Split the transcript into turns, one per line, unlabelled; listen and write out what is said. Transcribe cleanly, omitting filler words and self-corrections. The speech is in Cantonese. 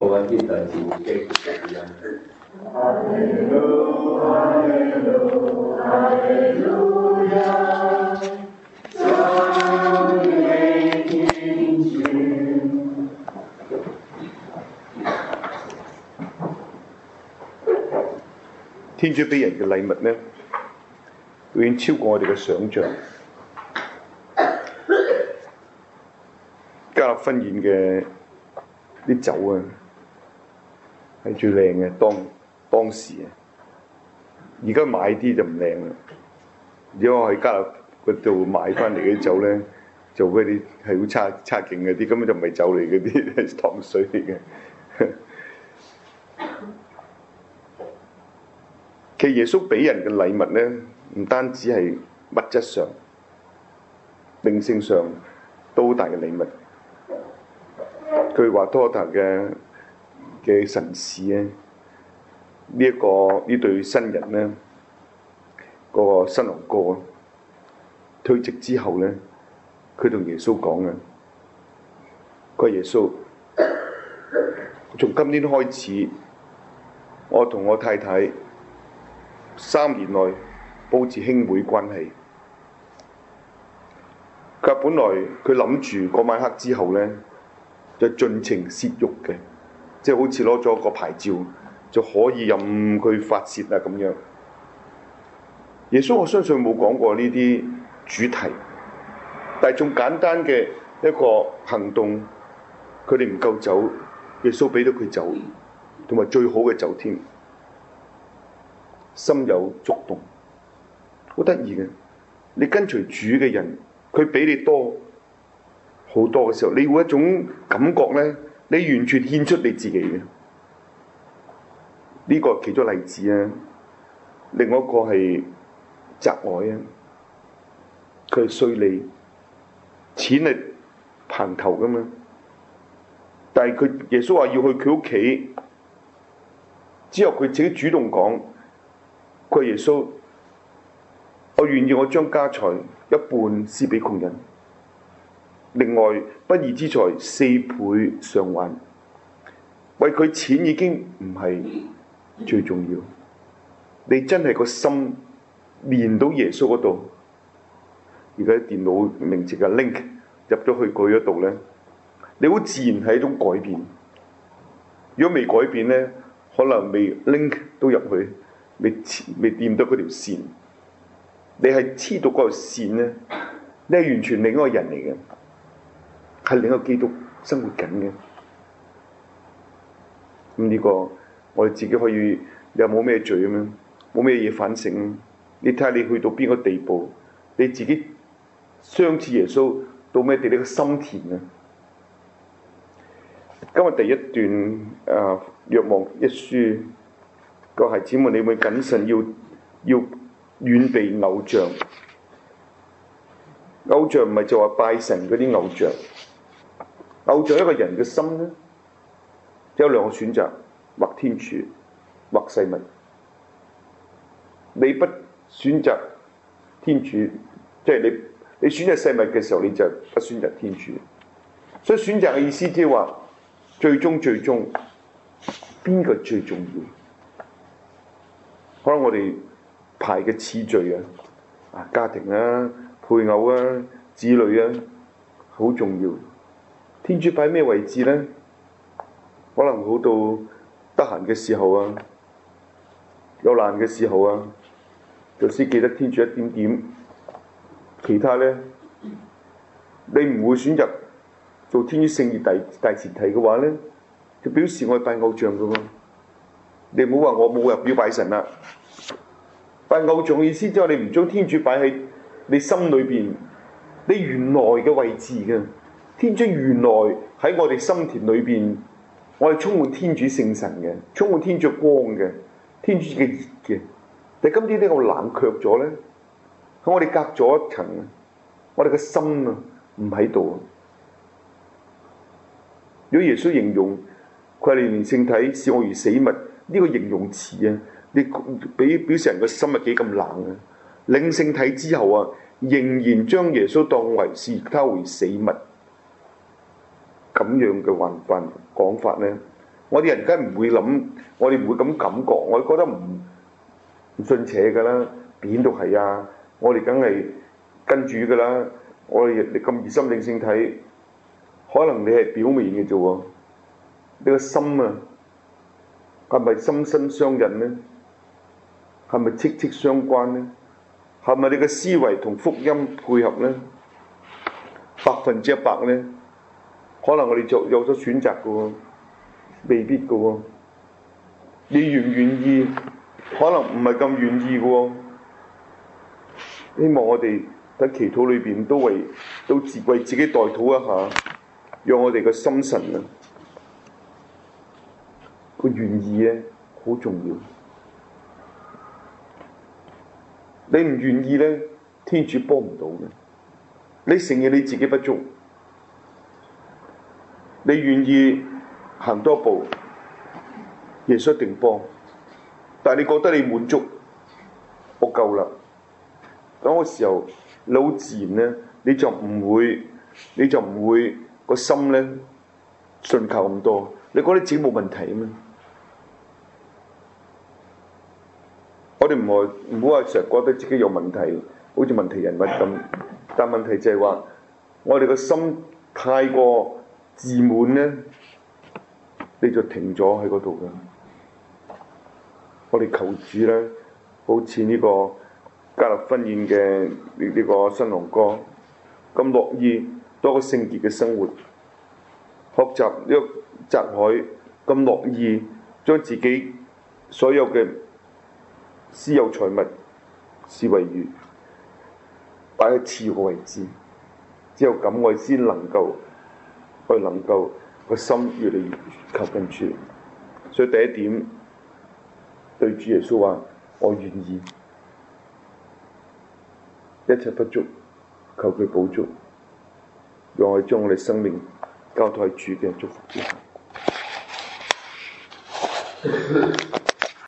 我們現在進入這個時間。
哈利路亞，哈利路亞，哈利路亞，讚美天主。
天主俾人嘅禮物呢，遠超過我哋嘅想像。加勒婚宴嘅啲酒啊，係最靚嘅，當時啊，而家買啲就唔靚啦。如果我喺加勒嗰度買翻嚟嘅啲酒咧，就嗰啲係好差勁嘅啲，根本就唔係酒嚟嘅，啲係糖水嚟嘅。其實耶穌俾人嘅禮物咧，唔單止係物質上、靈性上都好大嘅禮物。佢話托塔嘅神視咧，呢對新人咧，個新郎哥退席之後咧，佢同耶穌講啊，佢話耶穌，從今天開始，我同我太太3年內保持兄妹關係。佢話本來佢諗住嗰晚黑之後咧，就盡情泄慾嘅，即係好似攞咗個牌照就可以任佢發泄啊咁樣。耶穌我相信冇講過呢啲主題，但係仲簡單嘅一個行動，佢哋唔夠酒，耶穌俾到佢酒，同埋最好嘅酒添，心有觸動，好得意嘅。你跟隨主嘅人，佢比你多好多嘅時候，你會有一種感覺咧，你完全獻出你自己嘅。呢個係其中例子啊，另外一個係責愛啊，佢係稅吏，錢係棚頭噶嘛，但係佢耶穌話要去佢屋企，之後佢自己主動講，佢話耶穌，我願意我將家財一半施俾窮人。另外不義之財4倍償還，為佢錢已經唔係最重要。你真係個心連到耶穌嗰度，而家電腦名字嘅 link 入咗去佢嗰度咧，你好自然係一種改變。如果未改變咧，可能未 link 都入去，未掂到嗰條線。你係黐到嗰條線咧，你係完全另一個人嚟嘅。係另一個基督生活緊嘅，咁呢個我哋自己可以有冇咩罪咁樣，冇咩嘢反省。你睇下你去到邊個地步，你自己相似耶穌到咩地？你個心田啊！今日第一段若望一書，個孩子們，你會謹慎，要遠避偶像。偶像唔係就話拜神嗰啲偶像。偶像一個人嘅心咧，有2個選擇，或天主，或世物。你不選擇天主，即係你選擇世物嘅時候，你就不選擇天主。所以選擇嘅意思即係話，最終邊個最重要？可能我哋排嘅次序啊，家庭啊、配偶啊、子女啊，好重要。天主擺咩位置呢？可能好到得閒嘅時候啊，有難嘅時候啊，就先記得天主一點點。其他呢，你唔會選擇做天主聖業大前提嘅話呢，就表示我係拜偶像嘅喎。你唔好話我冇入表拜神啦。拜偶像嘅意思即係你唔將天主擺喺你心裏邊，你原來嘅位置嘅。天主原來喺我哋心田裏邊，我係充滿天主聖神嘅，充滿天主光嘅，天主嘅熱嘅。但係今天呢個冷卻咗咧，喺我哋隔咗一層，我哋嘅心啊唔喺度。如果耶穌形容佢係連聖體視我如死物，呢個形容詞啊，你表示人個心係幾咁冷啊！領聖體之後啊，仍然將耶穌當為視他為死物。咁樣嘅講法呢， 我哋人梗唔會諗，我哋唔會咁感覺，我哋覺得唔信邪㗎啦，邊度係啊？我哋梗係跟住㗎啦，我哋你咁熱心領聖體，可能你係表面嘅啫喎，你個心啊係咪心心相印呢？係咪息息相關呢？係咪你嘅思維同福音配合呢？100%呢？可能我哋就有咗選擇嘅喎，未必嘅喎。你願唔願意？可能唔係咁願意嘅喎。希望我哋喺祈禱裏邊都為自己代禱一下，讓我哋嘅心神啊個願意咧好重要。你唔願意咧，天主幫唔到嘅。你承認你自己不足，你願意行多步，耶穌一定幫。但係你覺得你滿足，我夠啦。嗰個時候，你好自然咧，你就唔會個心咧信靠咁多。你覺得自己冇問題咩？我哋唔好話成日覺得自己有問題，好似問題人物咁。但問題就係話，我哋個心太過自滿咧，你就停咗喺嗰度嘅。我哋求主咧，好似呢個加勒婚宴嘅呢個新郎哥咁樂意多個聖潔嘅生活，學習呢個澤海咁樂意將自己所有嘅私有財物視為如擺喺次要嘅位置，只有咁我哋先能夠個心越嚟越靠近主。所以第一點，對主耶穌話：我願意，一切不足，求佢補足，讓我哋將我哋生命交託喺主嘅祝福之下。